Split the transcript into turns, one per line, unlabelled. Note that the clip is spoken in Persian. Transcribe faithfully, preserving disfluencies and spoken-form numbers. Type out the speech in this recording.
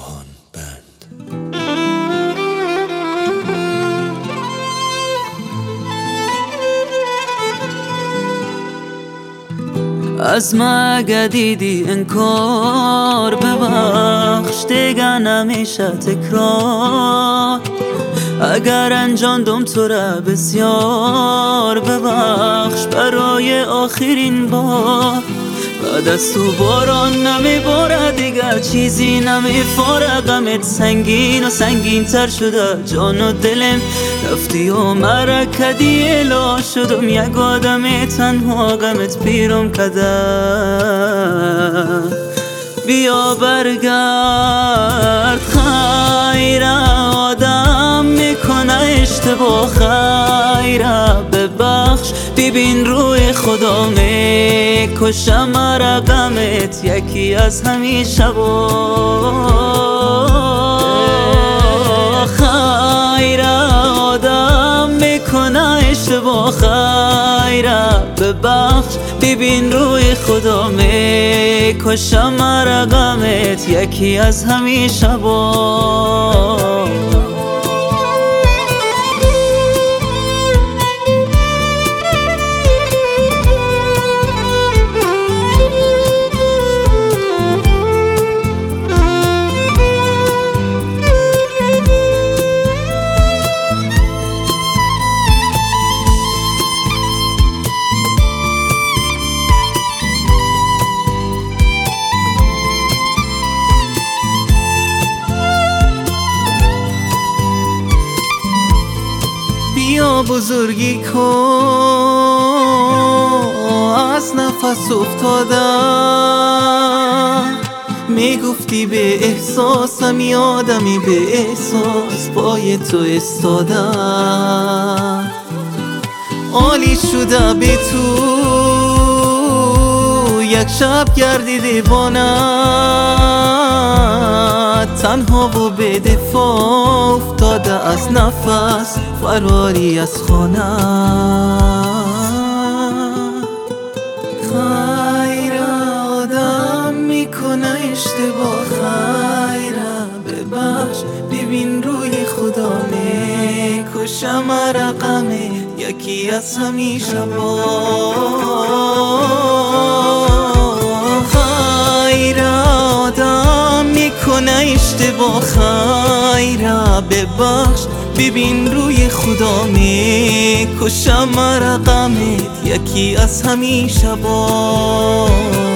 روحان بند.
از من اگه دیدی انکار ببخش، دیگه نمیشه تکرار. اگر انجاندم تو را بسیار ببخش، برای آخرین بار. بعد از تو باران نمیباره دیگر، چیزی نمیفاره. غمت سنگین و سنگین تر شده، جان و دلم رفتی و مرا کدی الا شدم. یک آدم تنها غمت پیرم کده. بیا برگرد خیره، آدم میکنه اشتباه خیره. ببخش ببین روی خدا میکشه مرا غمت، یکی از همین شبا. خیره آدم میکنه اشتباه خیره. ببخش ببین روی خدا میکشه مرا غمت، یکی از همین شبا.
بیا بزرگی کن، از نفس افتادم. میگفتی به احساسم، یادمی به احساس پای تو استادم. عالی شده به تو یک شب گردی دیوانه، تنها و به دفاع افتاده از نفس، فراری از خانه. خیره آدم میکنه اشتباه خیره. ببخش ببین روی خدا میکشه مرا غمه، یکی از همین شبا. خیره آدم میکنه اشتباه خیره. ببخش ببین روی خدا میکشه مرا غمت، یکی از همین شبا.